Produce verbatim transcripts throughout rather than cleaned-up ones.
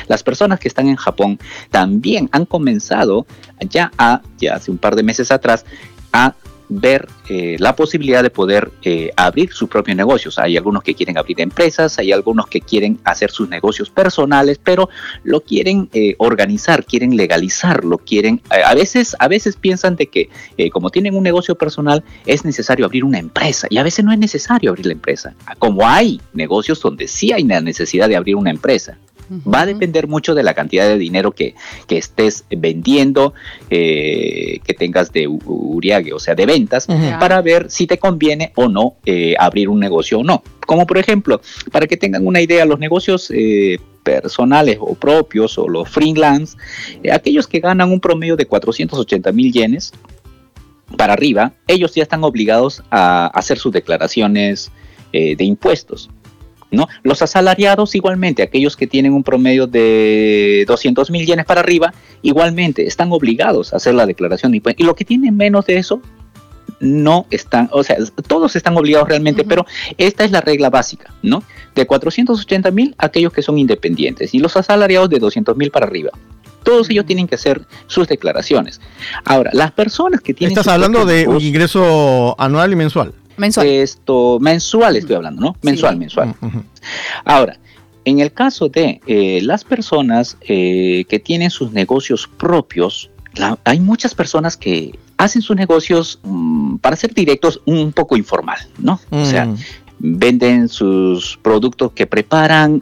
las personas que están en Japón también han comenzado ya, a, ya hace un par de meses atrás a ver eh, la posibilidad de poder eh, abrir sus propios negocios. Hay algunos que quieren abrir empresas, hay algunos que quieren hacer sus negocios personales, pero lo quieren eh, organizar, quieren legalizarlo, quieren, eh, a veces, a veces piensan de que eh, como tienen un negocio personal es necesario abrir una empresa, y a veces no es necesario abrir la empresa, como hay negocios donde sí hay la necesidad de abrir una empresa. Va a depender mucho de la cantidad de dinero que, que estés vendiendo, eh, que tengas de uriage, o sea, de ventas, uh-huh. para ver si te conviene o no eh, abrir un negocio o no. Como por ejemplo, para que tengan una idea, los negocios eh, personales o propios o los freelance, eh, aquellos que ganan un promedio de cuatrocientos ochenta mil yenes para arriba, ellos ya están obligados a hacer sus declaraciones eh, de impuestos, ¿no? Los asalariados igualmente, aquellos que tienen un promedio de doscientos mil yenes para arriba, igualmente están obligados a hacer la declaración de impuestos. Y los que tienen menos de eso, no están, o sea, todos están obligados realmente, uh-huh. pero esta es la regla básica, ¿no? De cuatrocientos ochenta mil, aquellos que son independientes, y los asalariados de doscientos mil para arriba. Todos ellos tienen que hacer sus declaraciones. Ahora, las personas que tienen... Estás hablando de un ingreso anual y mensual. Mensual. Esto, mensual estoy hablando, ¿no? Mensual, sí. mensual. Uh-huh. Ahora, en el caso de eh, las personas eh, que tienen sus negocios propios, la, hay muchas personas que hacen sus negocios, um, para ser directos, un poco informal, ¿no? Uh-huh. O sea, venden sus productos que preparan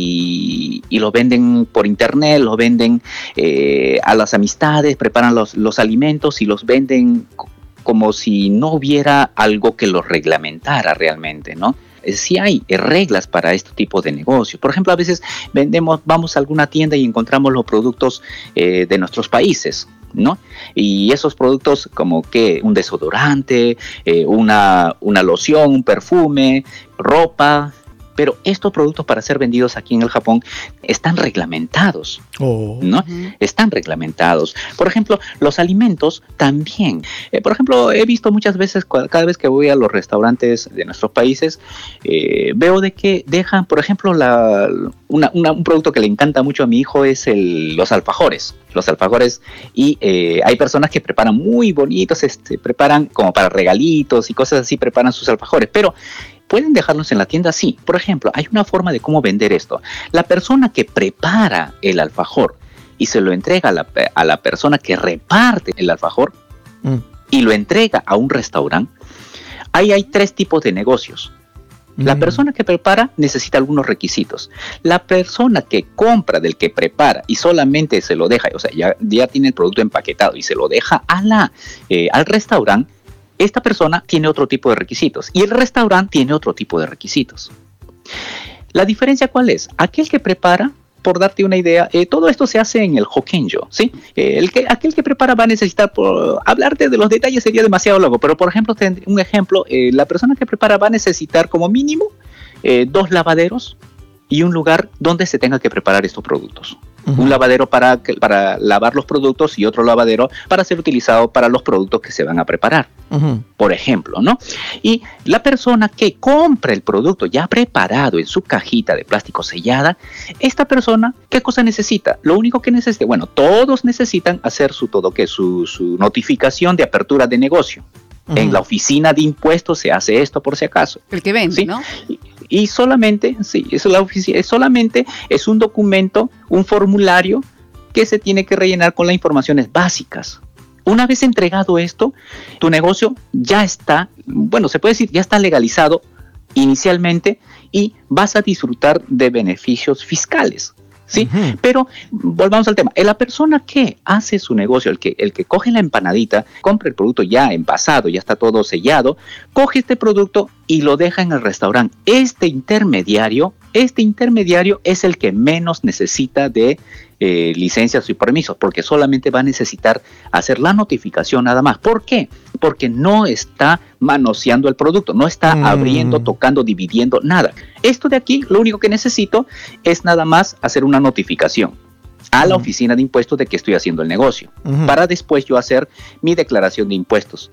y, y los venden por internet, los venden eh, a las amistades, preparan los, los alimentos y los venden como si no hubiera algo que los reglamentara realmente, ¿no? Sí hay reglas para este tipo de negocios. Por ejemplo, a veces vendemos, vamos a alguna tienda y encontramos los productos eh, de nuestros países, ¿no? Y esos productos como que un desodorante, eh, una, una loción, un perfume, ropa, pero estos productos para ser vendidos aquí en el Japón están reglamentados, oh. ¿no? Uh-huh. Están reglamentados. Por ejemplo, los alimentos también. Eh, por ejemplo, he visto muchas veces, cada vez que voy a los restaurantes de nuestros países, eh, veo de que dejan, por ejemplo, la, una, una, un producto que le encanta mucho a mi hijo es el, los alfajores. Los alfajores, y eh, hay personas que preparan muy bonitos, este, preparan como para regalitos y cosas así, preparan sus alfajores, pero pueden dejarlos en la tienda, sí. Por ejemplo, hay una forma de cómo vender esto. La persona que prepara el alfajor y se lo entrega a la, a la persona que reparte el alfajor mm. y lo entrega a un restaurante, ahí hay tres tipos de negocios. Mm. La persona que prepara necesita algunos requisitos. La persona que compra del que prepara y solamente se lo deja, o sea, ya, ya tiene el producto empaquetado y se lo deja a la, eh, al restaurante, esta persona tiene otro tipo de requisitos y el restaurante tiene otro tipo de requisitos. ¿La diferencia cuál es? Aquel que prepara, por darte una idea, eh, todo esto se hace en el Hokenjo, ¿sí? Eh, el que, aquel que prepara va a necesitar, por, hablarte de los detalles sería demasiado largo, pero por ejemplo, un ejemplo, eh, la persona que prepara va a necesitar como mínimo eh, dos lavaderos y un lugar donde se tenga que preparar estos productos. Uh-huh. Un lavadero para, para lavar los productos y otro lavadero para ser utilizado para los productos que se van a preparar, uh-huh. por ejemplo, ¿no? Y la persona que compra el producto ya preparado en su cajita de plástico sellada, esta persona, ¿qué cosa necesita? Lo único que necesita, bueno, todos necesitan hacer su todo, que su, su notificación de apertura de negocio. Uh-huh. En la oficina de impuestos se hace esto por si acaso. El que vende, ¿sí? ¿No? Y, y solamente, sí, es la oficina, solamente es un documento, un formulario que se tiene que rellenar con las informaciones básicas. Una vez entregado esto, tu negocio ya está, bueno, se puede decir, ya está legalizado inicialmente y vas a disfrutar de beneficios fiscales. ¿Sí? Uh-huh. Pero volvamos al tema. La persona que hace su negocio, el que, el que coge la empanadita, compra el producto ya envasado, ya está todo sellado, coge este producto y lo deja en el restaurante. Este intermediario, este intermediario es el que menos necesita de eh, licencias y permisos, porque solamente va a necesitar hacer la notificación nada más. ¿Por qué? Porque no está manoseando el producto, no está mm. abriendo, tocando, dividiendo, nada. Esto de aquí, lo único que necesito es nada más hacer una notificación a la uh-huh. oficina de impuestos de que estoy haciendo el negocio, uh-huh. para después yo hacer mi declaración de impuestos.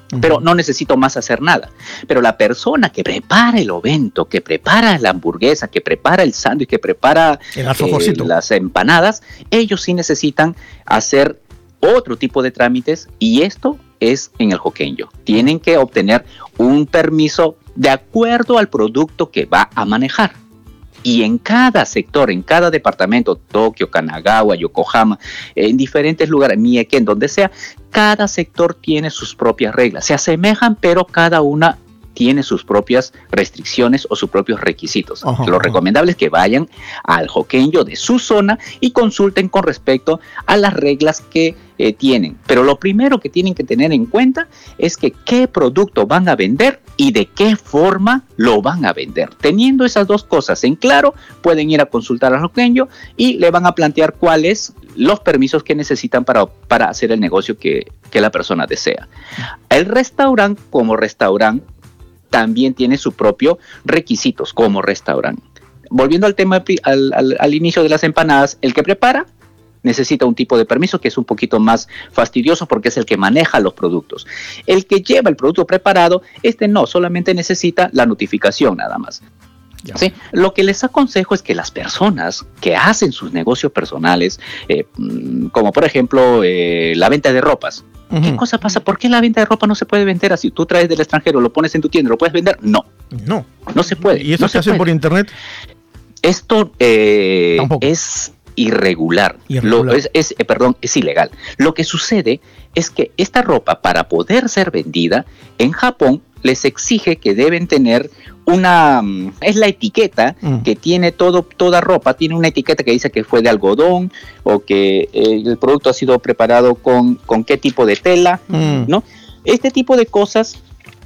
pero no necesito más hacer nada. Pero la persona que prepara el ovento, que prepara la hamburguesa, que prepara el sándwich, que prepara eh, las empanadas, ellos sí necesitan hacer otro tipo de trámites, y esto es en el Joqueño. Tienen que obtener un permiso de acuerdo al producto que va a manejar. Y en cada sector, en cada departamento, Tokio, Kanagawa, Yokohama, en diferentes lugares, Mieque, en donde sea, cada sector tiene sus propias reglas. Se asemejan, pero cada una tiene sus propias restricciones o sus propios requisitos. Uh-huh. Lo recomendable es que vayan al Joqueño de su zona y consulten con respecto a las reglas que eh, tienen. Pero lo primero que tienen que tener en cuenta es que qué producto van a vender y de qué forma lo van a vender. Teniendo esas dos cosas en claro, pueden ir a consultar al Joqueño y le van a plantear cuáles los permisos que necesitan para, para hacer el negocio que, que la persona desea. El restaurante, como restaurante, también tiene sus propios requisitos como restaurante. Volviendo al tema, al, al, al inicio de las empanadas, el que prepara necesita un tipo de permiso que es un poquito más fastidioso porque es el que maneja los productos. El que lleva el producto preparado, este no, solamente necesita la notificación nada más. ¿Sí? Lo que les aconsejo es que las personas que hacen sus negocios personales, eh, como por ejemplo eh, la venta de ropas, uh-huh. ¿qué cosa pasa? ¿Por qué la venta de ropa no se puede vender así? Tú traes del extranjero, lo pones en tu tienda, ¿lo puedes vender? No. No. No se puede. ¿Y eso no se hace por internet? Esto eh, es irregular. irregular. Lo, es, es, eh, perdón, es ilegal. Lo que sucede es que esta ropa, para poder ser vendida en Japón, les exige que deben tener una, es la etiqueta mm. que tiene todo, toda ropa, tiene una etiqueta que dice que fue de algodón o que eh, el producto ha sido preparado con, con qué tipo de tela, mm. ¿no? Este tipo de cosas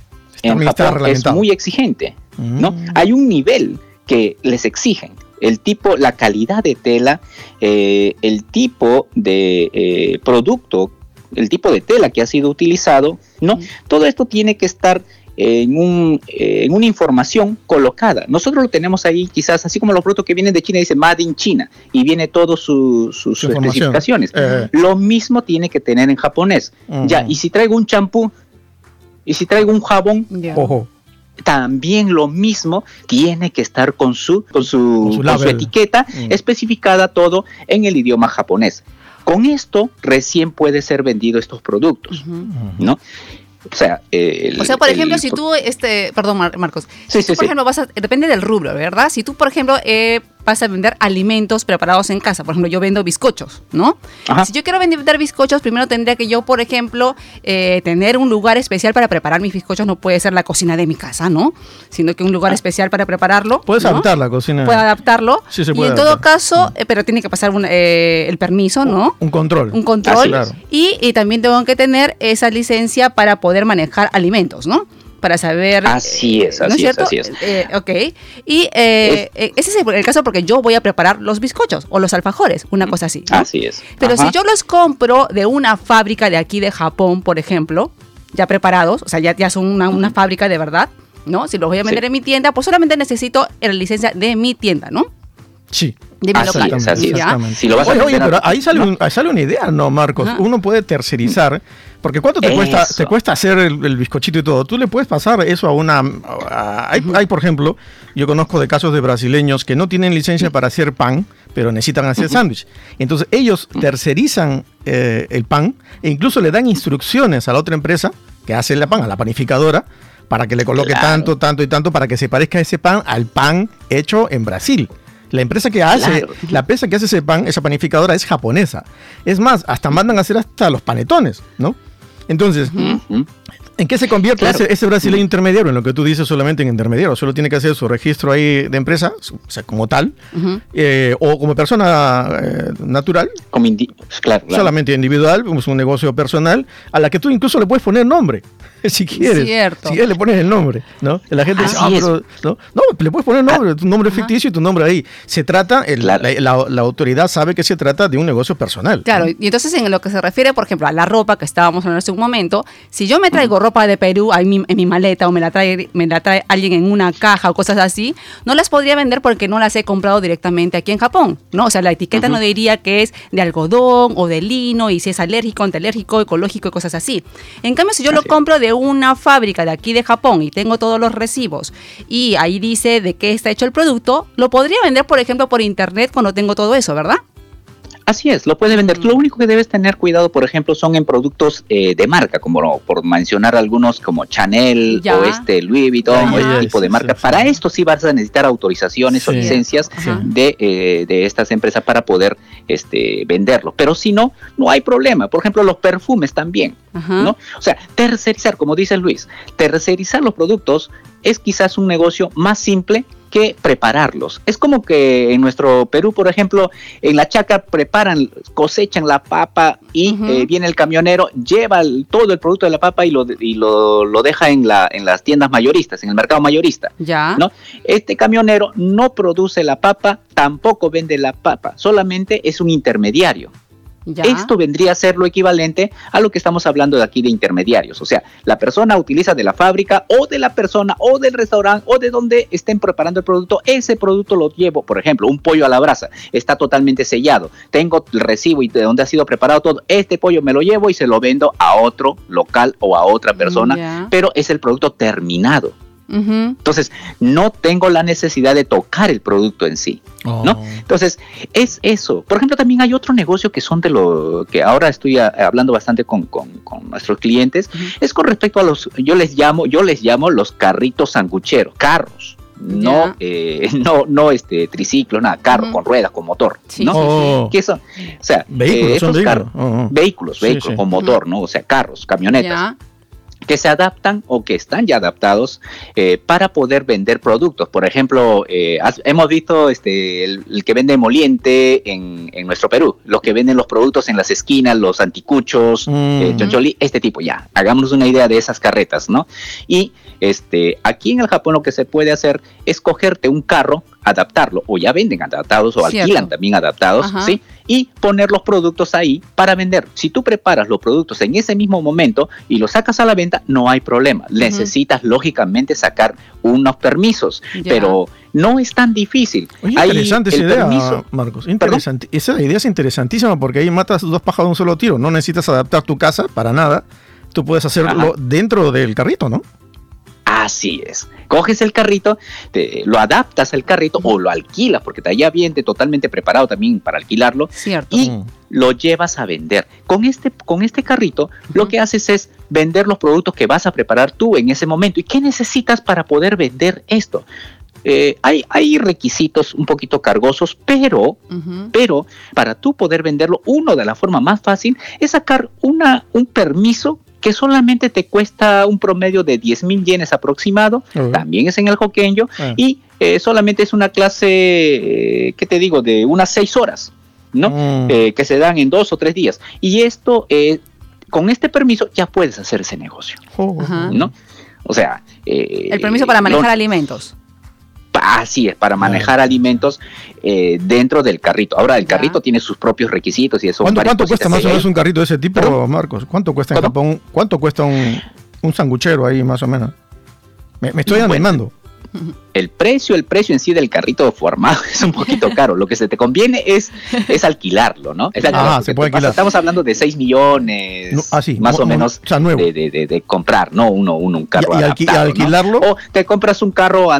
en Japón es muy exigente, mm. ¿no? Hay un nivel que les exigen, el tipo, la calidad de tela, eh, el tipo de eh, producto, el tipo de tela que ha sido utilizado, ¿no? Mm. Todo esto tiene que estar En, un, eh, en una información colocada. Nosotros lo tenemos ahí quizás, así como los productos que vienen de China, dice Made in China, y viene todos su, su, sus especificaciones. Eh. Lo mismo tiene que tener en japonés. Uh-huh. Ya, y si traigo un champú, y si traigo un jabón, yeah. Ojo. También lo mismo tiene que estar con su, con su, con su, con su etiqueta uh-huh. especificada todo en el idioma japonés. Con esto recién puede ser vendido estos productos, uh-huh. ¿no? O sea, el, o sea, por ejemplo, el, si tú, este, perdón, Marcos, sí, si tú, sí, por sí. ejemplo, vas a, depende del rubro, ¿verdad? Si tú, por ejemplo, eh, vas a vender alimentos preparados en casa, por ejemplo, yo vendo bizcochos, ¿no? Ajá. Si yo quiero vender bizcochos, primero tendría que yo, por ejemplo, eh, tener un lugar especial para preparar mis bizcochos. No puede ser la cocina de mi casa, ¿no? Sino que un lugar ah. especial para prepararlo. Puedes ¿no? adaptar la cocina. Puedes adaptarlo. Sí, se puede y en adaptar. todo caso, eh, pero tiene que pasar un, eh, el permiso, ¿no? Un control. Un control. Ah, sí, claro. y, y también tengo que tener esa licencia para poder manejar alimentos, ¿no? Para saber... Así es, así ¿no es, así es. Eh, ok. Y eh, es, ese es el caso porque yo voy a preparar los bizcochos o los alfajores, una cosa así, ¿no? Así es. Pero Ajá. si yo los compro de una fábrica de aquí de Japón, por ejemplo, ya preparados, o sea, ya, ya son una, una fábrica de verdad, ¿no? Si los voy a vender sí. en mi tienda, pues solamente necesito la licencia de mi tienda, ¿no? Sí. De mi así local. es, así es. Si lo vas oye, a oye, pero ahí sale, ¿no? un, ahí sale una idea, ¿no, Marcos? Ajá. Uno puede tercerizar, porque ¿cuánto te cuesta, te cuesta hacer el, el bizcochito y todo? Tú le puedes pasar eso a una... A, hay, hay, por ejemplo, yo conozco de casos de brasileños que no tienen licencia para hacer pan, pero necesitan hacer uh-huh. sándwich. Entonces ellos tercerizan eh, el pan e incluso le dan instrucciones a la otra empresa que hace el pan, a la panificadora, para que le coloque claro. tanto, tanto y tanto para que se parezca ese pan al pan hecho en Brasil. La empresa que hace, claro. la empresa que hace ese pan, esa panificadora es japonesa. Es más, hasta mandan a hacer hasta los panetones, ¿no? Entonces, uh-huh. ¿en qué se convierte claro. ese, ese brasileño uh-huh. intermediario? En lo que tú dices, solamente en intermediario. Solo tiene que hacer su registro ahí de empresa, o sea, como tal, uh-huh. eh, o como persona eh, natural. Como indi- claro, claro. Solamente individual, como es un negocio personal, a la que tú incluso le puedes poner nombre. Si quieres, Cierto. si quieres le pones el nombre, ¿no? La gente dice, ah, pero, ¿no? no, le puedes poner nombre, tu nombre ficticio y tu nombre ahí. Se trata, el, claro. la, la, la autoridad sabe que se trata de un negocio personal. Claro, ¿no? Y entonces en lo que se refiere, por ejemplo, a la ropa que estábamos hablando hace un momento, si yo me traigo ropa ropa de Perú en mi, en mi maleta o me la, trae, me la trae alguien en una caja o cosas así, no las podría vender porque no las he comprado directamente aquí en Japón, ¿no? O sea, la etiqueta uh-huh. no diría que es de algodón o de lino y si es alérgico, antialérgico, ecológico y cosas así. En cambio, si yo así lo compro de una fábrica de aquí de Japón y tengo todos los recibos y ahí dice de qué está hecho el producto, lo podría vender, por ejemplo, por internet cuando tengo todo eso, ¿verdad? Así es, lo puedes vender. Lo único que debes tener cuidado, por ejemplo, son en productos eh, de marca, como por mencionar algunos como Chanel ya. o este Louis Vuitton, o este tipo de marca. Sí, sí. Para esto sí vas a necesitar autorizaciones sí. o licencias sí. de, eh, de estas empresas para poder este, venderlo. Pero si no, no hay problema. Por ejemplo, los perfumes también, Ajá. ¿no? O sea, tercerizar, como dice Luis, tercerizar los productos es quizás un negocio más simple que prepararlos. Es como que en nuestro Perú, por ejemplo, en la chaca preparan, cosechan la papa y uh-huh. eh, viene el camionero, lleva el, todo el producto de la papa y lo y lo, lo deja en la en las tiendas mayoristas, en el mercado mayorista. Ya. ¿No? Este camionero no produce la papa, tampoco vende la papa, solamente es un intermediario. Ya. Esto vendría a ser lo equivalente a lo que estamos hablando de aquí de intermediarios. O sea, la persona utiliza de la fábrica o de la persona o del restaurante o de donde estén preparando el producto. Ese producto lo llevo, por ejemplo, un pollo a la brasa. Está totalmente sellado. Tengo el recibo y de dónde ha sido preparado todo. Este pollo me lo llevo y se lo vendo a otro local o a otra persona. Ya. Pero es el producto terminado. Uh-huh. Entonces, no tengo la necesidad de tocar el producto en sí, oh. ¿no? Entonces, es eso. Por ejemplo, también hay otro negocio que son de lo que ahora estoy a, hablando bastante con, con, con nuestros clientes, uh-huh. es con respecto a los, yo les llamo, yo les llamo los carritos sangucheros, carros. No, yeah. eh, no, no este triciclo, nada, carro uh-huh. con ruedas, con motor, sí, ¿no? Oh. ¿Qué son? O sea, vehículos, eh, esos son carros, vehículos, oh. vehículos, vehículos sí, sí. con motor, uh-huh. ¿no? O sea, carros, camionetas. Yeah. que se adaptan o que están ya adaptados eh, para poder vender productos. Por ejemplo, eh, has, hemos visto este, el, el que vende moliente en, en nuestro Perú, los que venden los productos en las esquinas, los anticuchos, mm. eh, choncholi, este tipo, ya, hagámonos una idea de esas carretas, ¿no? Y este, aquí en el Japón lo que se puede hacer es cogerte un carro, adaptarlo, o ya venden adaptados o Cierto. alquilan también adaptados, Ajá. ¿sí? Y poner los productos ahí para vender. Si tú preparas los productos en ese mismo momento y los sacas a la venta, no hay problema. Uh-huh. Necesitas lógicamente sacar unos permisos, ya. pero no es tan difícil. Oye, hay interesante esa idea, permiso. Marcos. Interesante. Esa idea es interesantísima porque ahí matas dos pájaros de un solo tiro. No necesitas adaptar tu casa para nada. Tú puedes hacerlo Ajá. dentro del carrito, ¿no? Así es. Coges el carrito, te, lo adaptas al carrito o lo alquilas, porque ya viene totalmente preparado también para alquilarlo. Cierto. Y mm. lo llevas a vender. Con este, con este carrito, uh-huh. lo que haces es vender los productos que vas a preparar tú en ese momento. ¿Y qué necesitas para poder vender esto? Eh, hay, hay requisitos un poquito cargosos, pero, uh-huh. pero para tú poder venderlo, uno de la forma más fácil es sacar una, un permiso que solamente te cuesta un promedio de diez mil yenes aproximado, uh-huh. también es en el Hokenjo, uh-huh. y eh, solamente es una clase, eh, ¿qué te digo?, de unas seis horas, ¿no? Uh-huh. Eh, que se dan en dos o tres días. Y esto, eh, con este permiso, ya puedes hacer ese negocio, uh-huh. ¿no? O sea... Eh, el permiso para manejar no, alimentos. Así es, para manejar ah. alimentos eh, dentro del carrito. Ahora, el ya. carrito tiene sus propios requisitos y eso. ¿Cuánto, ¿cuánto cuesta más o menos un carrito de ese tipo, ¿Pero? Marcos? ¿Cuánto cuesta en ¿Cuánto? Japón? ¿Cuánto cuesta un, un sanguchero ahí, más o menos? Me, me estoy animando. El precio, el precio en sí del carrito formado es un poquito caro. Lo que se te conviene es, es alquilarlo, ¿no? Es alquilarlo, ah, se puede alquilar. Estamos hablando de seis millones, no, ah, sí, más no, o menos, no, o sea, de, de, de, de comprar, ¿no? Uno, uno un carro y, y adaptado, alquilarlo. ¿no? O te compras un carro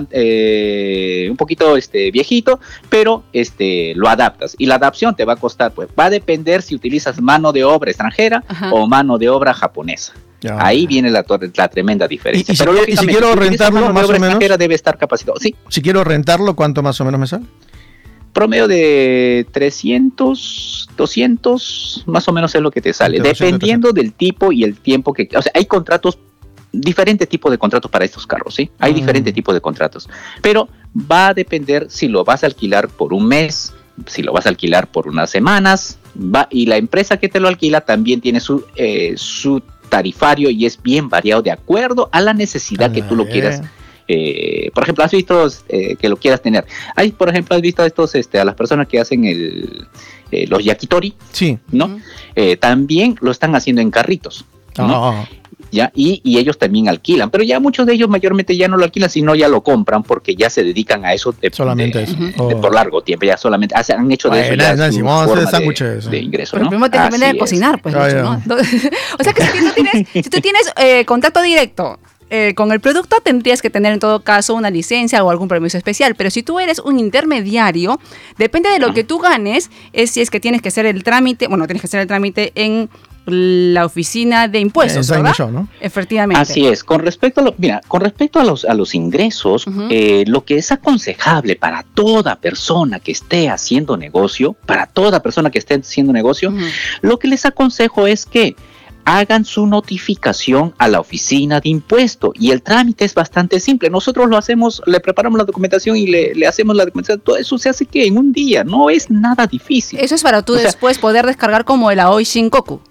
eh, un poquito este, viejito, pero este, lo adaptas. Y la adaptación te va a costar, pues, va a depender si utilizas mano de obra extranjera Ajá. o mano de obra japonesa. Ya. Ahí viene la, la tremenda diferencia. Y, y, Pero si, y si quiero si rentarlo, más o menos, debe estar capacitado. Sí. Si quiero rentarlo, ¿cuánto más o menos me sale? Promedio de trescientos, doscientos, más o menos es lo que te sale, dependiendo del tipo y el tiempo que... O sea, hay contratos, diferentes tipos de contratos para estos carros, ¿sí? Hay mm. diferentes tipos de contratos. Pero va a depender si lo vas a alquilar por un mes, si lo vas a alquilar por unas semanas, va, y la empresa que te lo alquila también tiene su... Eh, su tarifario y es bien variado de acuerdo a la necesidad ah, que tú lo quieras. Eh, por ejemplo, has visto eh, que lo quieras tener. Hay, por ejemplo, has visto a estos, este, a las personas que hacen el, eh, los yakitori, sí, ¿no? Uh-huh. Eh, también lo están haciendo en carritos, ¿no? Oh. ¿ya? Y, y ellos también alquilan, pero ya muchos de ellos mayormente ya no lo alquilan, sino ya lo compran porque ya se dedican a eso de, solamente de, eso. De, Oh. de, por largo tiempo, ya solamente hace, han hecho de bueno, eso ya Nancy, su vamos forma a hacer sándwiches de, de ingreso, pero ¿no? primero te aprender a cocinar, pues, ah, mucho, ¿no? O sea que si tú tienes, si tú tienes eh, contacto directo eh, con el producto, tendrías que tener en todo caso una licencia o algún permiso especial, pero si tú eres un intermediario, depende de lo que tú ganes, es si es que tienes que hacer el trámite, bueno, tienes que hacer el trámite en la oficina de impuestos, eh, ¿verdad? Show, ¿no? Efectivamente. Así es. Con respecto a lo, mira, con respecto a los a los ingresos, uh-huh. eh, lo que es aconsejable para toda persona que esté haciendo negocio, para toda persona que esté haciendo negocio, uh-huh. lo que les aconsejo es que hagan su notificación a la oficina de impuesto y el trámite es bastante simple. Nosotros lo hacemos, le preparamos la documentación y le, le hacemos la documentación. Todo eso se hace que en un día, no es nada difícil. Eso es para tú o después sea, poder descargar como el Aoi Shinkoku.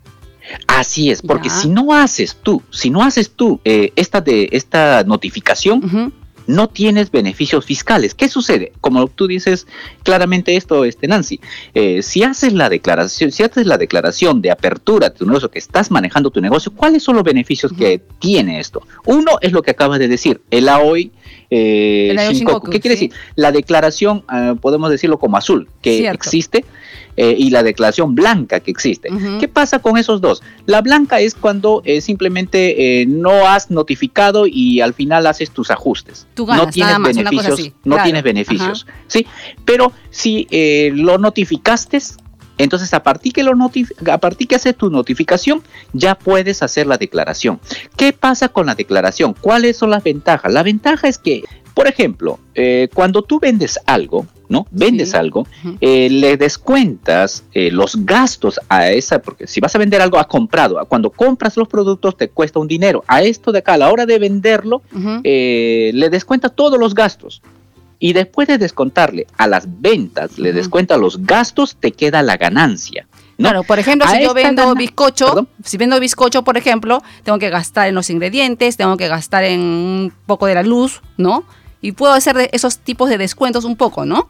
Así es, porque ya. si no haces tú, si no haces tú eh, esta, de, esta notificación, uh-huh. no tienes beneficios fiscales. ¿Qué sucede? Como tú dices claramente esto, este Nancy, eh, si haces la declaración, si haces la declaración de apertura de tu negocio, que estás manejando tu negocio, ¿cuáles son los beneficios uh-huh. que tiene esto? Uno es lo que acabas de decir, el Aoi eh, el Shinkoku. Shinkoku. ¿Qué quiere ¿sí? decir? La declaración, uh, podemos decirlo como azul, que Cierto. existe. Eh, y la declaración blanca que existe. Uh-huh. ¿Qué pasa con esos dos? La blanca es cuando eh, simplemente eh, no has notificado y al final haces tus ajustes. Tú ganas, no tienes nada más, beneficios, una cosa así. no Claro. tienes beneficios, uh-huh. ¿sí? Pero si eh, lo notificaste, entonces a partir que lo notif- a partir que haces tu notificación, ya puedes hacer la declaración. ¿Qué pasa con la declaración? ¿Cuáles son las ventajas? La ventaja es que, por ejemplo, eh, cuando tú vendes algo, ¿no? Vendes sí. algo, uh-huh. eh, le descuentas eh, los gastos a esa, porque si vas a vender algo, has comprado. Cuando compras los productos te cuesta un dinero. A esto de acá, a la hora de venderlo, uh-huh. eh, le descuenta todos los gastos. Y después de descontarle a las ventas, uh-huh. le descuenta los gastos, te queda la ganancia. ¿no? Claro, por ejemplo, a si yo vendo gana... bizcocho, ¿Perdón? si vendo bizcocho, por ejemplo, tengo que gastar en los ingredientes, tengo que gastar en un poco de la luz, ¿no? Y puedo hacer de esos tipos de descuentos un poco, ¿no?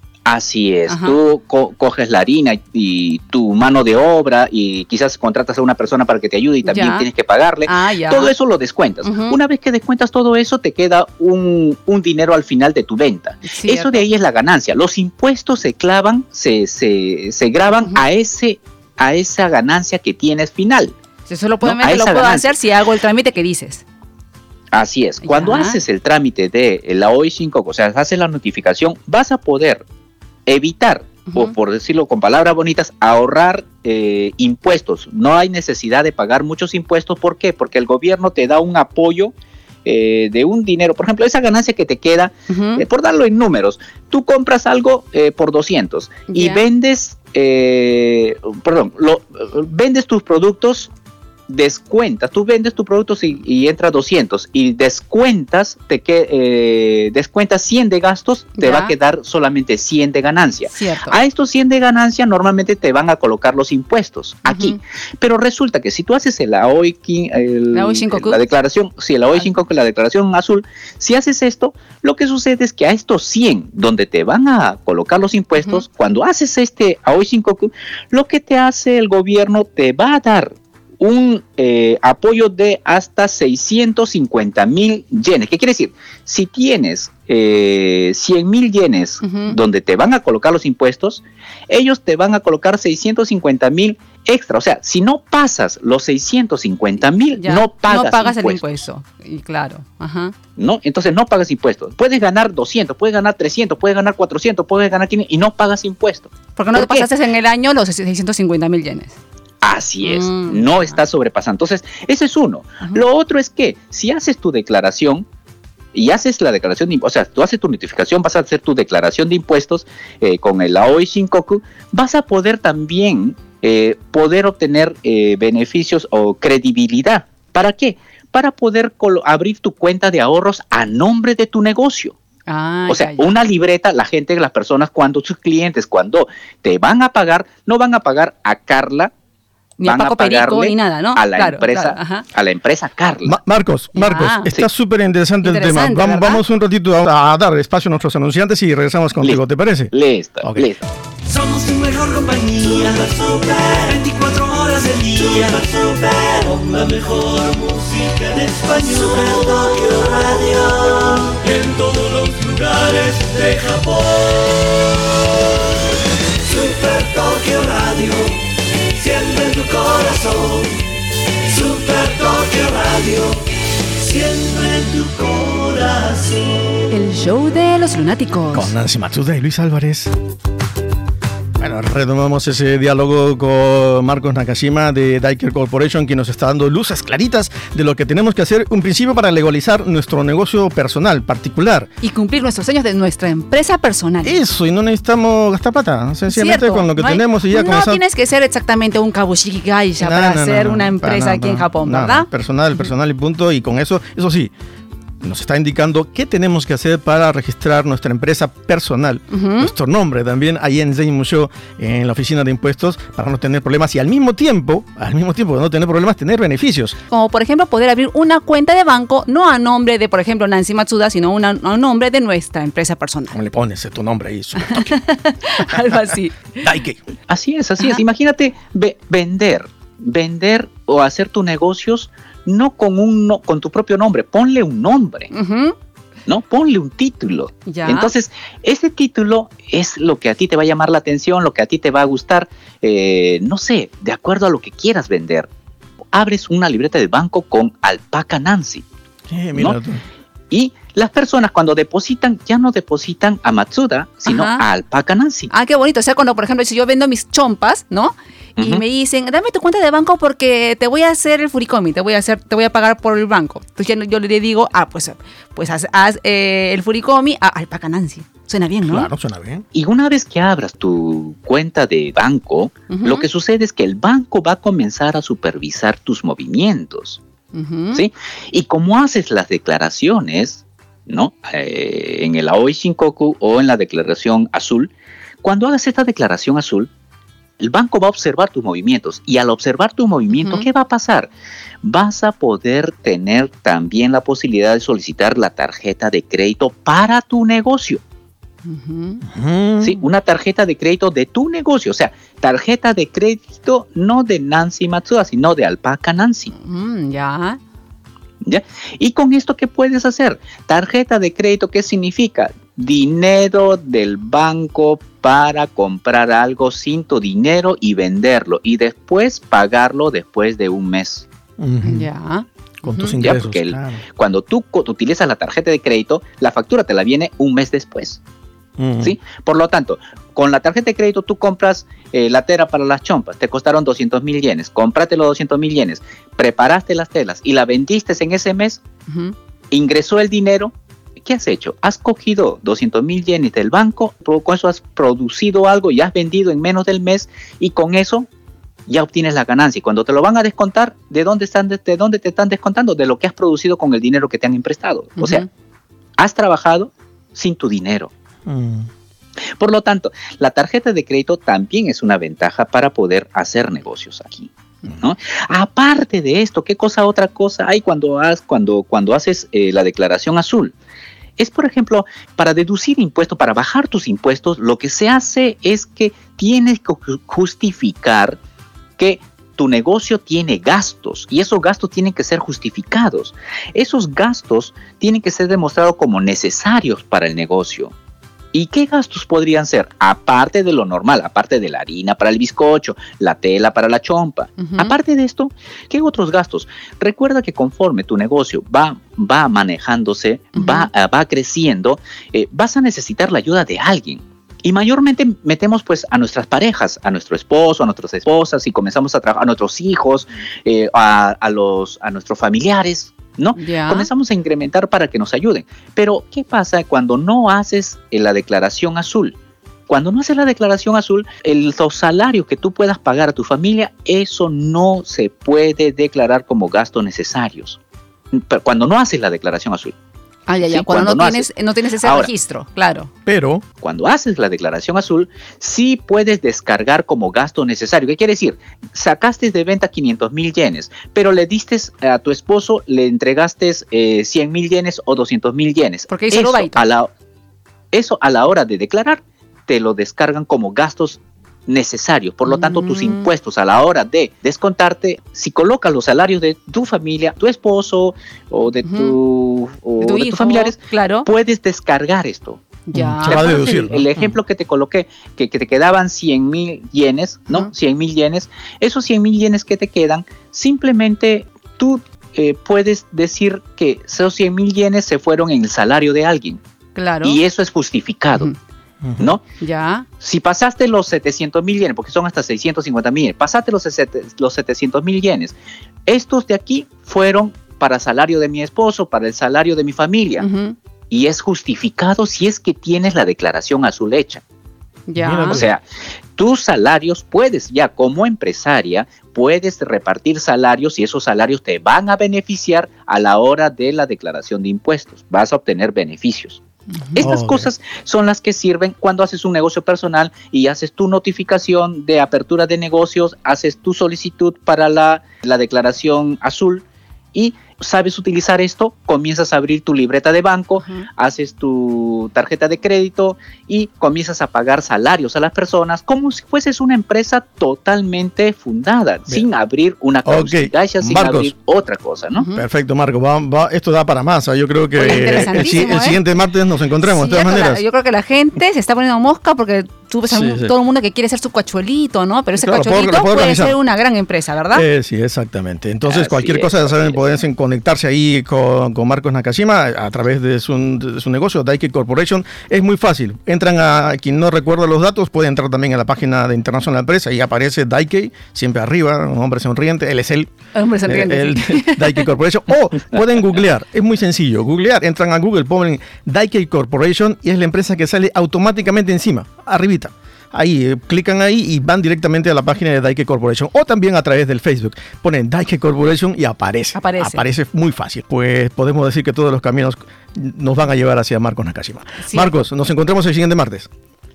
Así es, Ajá. tú co- coges la harina y, y tu mano de obra y quizás contratas a una persona para que te ayude y también ya. tienes que pagarle. Ah, ya. Todo eso lo descuentas. Uh-huh. Una vez que descuentas todo eso, te queda un, un dinero al final de tu venta. Cierto. Eso de ahí es la ganancia. Los impuestos se clavan, se, se, se graban uh-huh. a, ese, a esa ganancia que tienes final. Eso lo puedo, ¿no? lo puedo ganancia. hacer si hago el trámite que dices. Así es. Cuando ya. haces el trámite de la Aoi Shinkoku, o sea, haces la notificación, vas a poder evitar, uh-huh. o por decirlo con palabras bonitas, ahorrar eh, impuestos. No hay necesidad de pagar muchos impuestos. ¿Por qué? Porque el gobierno te da un apoyo eh, de un dinero. Por ejemplo, esa ganancia que te queda, uh-huh. eh, por darlo en números, tú compras algo eh, por doscientos yeah. y vendes, eh, perdón, lo, vendes tus productos, descuentas, tú vendes tus productos y, y entra doscientos y descuentas, te que, eh, descuentas cien de gastos, te ya. va a quedar solamente cien de ganancia. Cierto. A estos cien de ganancia normalmente te van a colocar los impuestos uh-huh. aquí, pero resulta que si tú haces el Aoi, el, la, la declaración, sí, el Aoi Shinkoku, la declaración azul, si haces esto, lo que sucede es que a estos cien donde te van a colocar los impuestos, uh-huh. cuando haces este Aoi Shinkoku, lo que te hace el gobierno te va a dar un eh, apoyo de hasta seiscientos cincuenta mil yenes. ¿Qué quiere decir? Si tienes eh, cien mil yenes uh-huh. donde te van a colocar los impuestos, ellos te van a colocar seiscientos cincuenta mil extra. O sea, si no pasas los seiscientos cincuenta mil, no pagas, no pagas impuestos. el impuesto. Y claro. Ajá. ¿No? Entonces no pagas impuestos. Puedes ganar doscientos, puedes ganar trescientos, puedes ganar cuatrocientos, puedes ganar quinientos y no pagas impuestos. Porque no ¿Por te qué? pasaste en el año los seiscientos cincuenta mil yenes. Así es, mm, no está sobrepasando. Entonces, ese es uno. Uh-huh. Lo otro es que si haces tu declaración y haces la declaración de, o sea, tú haces tu notificación, vas a hacer tu declaración de impuestos eh, con el Aoi Shinkoku, vas a poder también eh, poder obtener eh, beneficios o credibilidad. ¿Para qué? Para poder colo- abrir tu cuenta de ahorros a nombre de tu negocio. Ah, o sea, ya, ya. una libreta, la gente, las personas, cuando sus clientes, cuando te van a pagar, no van a pagar a Carla, ni van a Paco a pagarle Perico, ni nada, ¿no? a la claro, empresa, claro, a la empresa Carla. Ma- Marcos, Marcos, ya. está súper sí. interesante, interesante el tema. Vamos, vamos un ratito a, a dar espacio a nuestros anunciantes y regresamos contigo, listo. ¿te parece? Listo, okay. listo. Somos tu mejor compañía, super, super, veinticuatro horas del día, super, super, con la mejor música en español. Super Tokio Radio, en todos los lugares de Japón. Super Tokio Radio, siempre en tu corazón. Super Tokio Radio, siempre en tu corazón. El show de los lunáticos. Con Nancy Matsuda y Luis Álvarez. Bueno, retomamos ese diálogo con Marcos Nakashima de Daiker Corporation, quien nos está dando luces claritas de lo que tenemos que hacer un principio para legalizar nuestro negocio personal, particular. Y cumplir nuestros sueños de nuestra empresa personal. Eso, y no necesitamos gastar plata, sencillamente Cierto, con lo que no hay, tenemos y ya no comenzar. tienes que ser exactamente un kabushiki gaisha No, para no, hacer no, no, una empresa no, aquí no, en Japón, no, ¿verdad? No, personal, personal y punto, y con eso, eso sí, nos está indicando qué tenemos que hacer para registrar nuestra empresa personal, uh-huh. nuestro nombre también ahí en Zen Musho, en la oficina de impuestos, para no tener problemas y al mismo tiempo, al mismo tiempo de no tener problemas, tener beneficios. Como por ejemplo poder abrir una cuenta de banco, no a nombre de, por ejemplo, Nancy Matsuda, sino una, a nombre de nuestra empresa personal. ¿Cómo le pones tu nombre ahí? Algo así. Daike. Así es, así Ajá. es. Imagínate ve, vender, vender o hacer tus negocios no con un no, con tu propio nombre, ponle un nombre, uh-huh. ¿no? Ponle un título. Ya. Entonces, ese título es lo que a ti te va a llamar la atención, lo que a ti te va a gustar, eh, no sé, de acuerdo a lo que quieras vender. Abres una libreta de banco con Alpaca Nancy, ¿Qué? Mira ¿no? tú. Y las personas cuando depositan, ya no depositan a Matsuda, sino Ajá. a Alpaca Nancy. Ah, qué bonito. O sea, cuando, por ejemplo, si yo vendo mis chompas, ¿no? Y uh-huh. me dicen, dame tu cuenta de banco porque te voy a hacer el furikomi, te voy a hacer, te voy a pagar por el banco. Entonces yo, yo le digo, ah, pues, pues haz, haz eh, el furikomi a Alpaca Nancy. Suena bien, ¿no? Claro, suena bien. Y una vez que abras tu cuenta de banco, uh-huh. lo que sucede es que el banco va a comenzar a supervisar tus movimientos, uh-huh. ¿sí? Y como haces las declaraciones, ¿no? Eh, en el Aoi Shinkoku o en la declaración azul, cuando hagas esta declaración azul, el banco va a observar tus movimientos y al observar tus movimientos, uh-huh. ¿qué va a pasar? Vas a poder tener también la posibilidad de solicitar la tarjeta de crédito para tu negocio. Uh-huh. Uh-huh. Sí, una tarjeta de crédito de tu negocio, o sea, tarjeta de crédito no de Nancy Matsuda, sino de Alpaca Nancy. Uh-huh, ya. ¿Ya? Y con esto, ¿qué puedes hacer? Tarjeta de crédito, ¿qué significa? Dinero del banco para comprar algo sin tu dinero y venderlo y después pagarlo después de un mes. Uh-huh. Ya. Con tus ¿Ya? ingresos. Porque el, claro. cuando tú utilizas la tarjeta de crédito, la factura te la viene un mes después. Uh-huh. ¿Sí? Por lo tanto, con la tarjeta de crédito tú compras eh, la tela para las chompas, te costaron doscientos mil yenes, cómprate los doscientos mil yenes, preparaste las telas y la vendiste en ese mes, uh-huh. ingresó el dinero. ¿Qué has hecho? Has cogido doscientos mil yenes del banco, con eso has producido algo y has vendido en menos del mes y con eso ya obtienes la ganancia. Y cuando te lo van a descontar, ¿de dónde están, de, de dónde te están descontando? De lo que has producido con el dinero que te han emprestado. Uh-huh. O sea, has trabajado sin tu dinero. Uh-huh. Por lo tanto, la tarjeta de crédito también es una ventaja para poder hacer negocios aquí, ¿no? Aparte de esto, ¿qué cosa otra cosa hay cuando, has, cuando, cuando haces eh, la declaración azul? Es, por ejemplo, para deducir impuestos, para bajar tus impuestos, lo que se hace es que tienes que justificar que tu negocio tiene gastos y esos gastos tienen que ser justificados. Esos gastos tienen que ser demostrados como necesarios para el negocio. ¿Y qué gastos podrían ser? Aparte de lo normal, aparte de la harina para el bizcocho, la tela para la chompa. Uh-huh. Aparte de esto, ¿qué otros gastos? Recuerda que conforme tu negocio va, va manejándose, uh-huh. va, uh, va creciendo, eh, vas a necesitar la ayuda de alguien. Y mayormente metemos pues a nuestras parejas, a nuestro esposo, a nuestras esposas y comenzamos a trabajar, a nuestros hijos, eh, a, a, los, a nuestros familiares, ¿no? Yeah. Comenzamos a incrementar para que nos ayuden. Pero, ¿qué pasa cuando no haces la declaración azul? Cuando no haces la declaración azul, el, los salarios que tú puedas pagar a tu familia, eso no se puede declarar como gastos necesarios. Cuando no haces la declaración azul. Ah, ya, ya. ¿Sí? Cuando, cuando no, no, tienes, haces... no tienes ese Ahora, registro, claro. Pero cuando haces la declaración azul, sí puedes descargar como gasto necesario. ¿Qué quiere decir? Sacaste de venta quinientos mil yenes, pero le diste a tu esposo, le entregaste eh, cien mil yenes o doscientos mil yenes. Porque hizo eso lo a, la, eso a la hora de declarar, te lo descargan como gastos necesarios. Por lo tanto, tus impuestos a la hora de descontarte, si colocas los salarios de tu familia, tu esposo o de, tu, o de, tu de hijo, tus familiares, claro, puedes descargar esto. Ya. Se va a deducir, el, el ejemplo que te coloqué, que, que te quedaban cien mil yenes, ¿no? Uh-huh. cien mil yenes. Esos cien mil yenes que te quedan, simplemente tú eh, puedes decir que esos cien mil yenes se fueron en el salario de alguien. Claro. Y eso es justificado. Uh-huh. ¿No? Ya. Si pasaste los setecientos mil yenes, porque son hasta seiscientos cincuenta mil yenes, pasaste los, los setecientos mil yenes, estos de aquí fueron para salario de mi esposo, para el salario de mi familia. Uh-huh. Y es justificado si es que tienes la declaración azul hecha. Ya. O sea, tus salarios puedes ya como empresaria, puedes repartir salarios y esos salarios te van a beneficiar a la hora de la declaración de impuestos. Vas a obtener beneficios. Estas oh, cosas son las que sirven cuando haces un negocio personal y haces tu notificación de apertura de negocios, haces tu solicitud para la, la declaración azul y sabes utilizar esto, comienzas a abrir tu libreta de banco, uh-huh. haces tu tarjeta de crédito y comienzas a pagar salarios a las personas como si fueses una empresa totalmente fundada, Bien. sin abrir una okay. caixa, sin Marcos. abrir otra cosa, ¿no? Uh-huh. Perfecto, Marco. Va, va, esto da para más. Yo creo que el, el, el siguiente martes nos encontremos, sí, de todas maneras. La, yo creo que la gente se está poniendo mosca porque tú ves a sí, sí. todo el mundo que quiere ser su cachuelito, ¿no? Pero ese claro, cachuelito puedo, puede organizar. ser una gran empresa, ¿verdad? Eh, sí, exactamente. Entonces, Así cualquier es, cosa, ya saben, es. pueden conectarse ahí con, con Marcos Nakashima a través de su, de su negocio, Daikei Corporation. Es muy fácil. Entran a, quien no recuerda los datos, puede entrar también a la página de International Press. Ahí aparece Daikei, siempre arriba, un hombre sonriente. Él es el, hombre sonriente, el, sí. el Daikei Corporation. O pueden googlear. Es muy sencillo. Googlear. Entran a Google, ponen Daikei Corporation y es la empresa que sale automáticamente encima, arribita. Ahí, eh, clican ahí y van directamente a la página de Daikei Corporation o también a través del Facebook. Ponen Daikei Corporation y aparece. Aparece. Aparece muy fácil. Pues podemos decir que todos los caminos nos van a llevar hacia Marcos Nakashima. Sí. Marcos, nos encontramos el siguiente martes.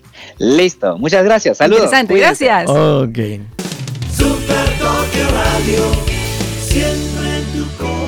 Listo, muchas gracias. Saludos. Interesante, Cuídense. Gracias. Ok. Super Tokio Radio, siempre en tu corazón.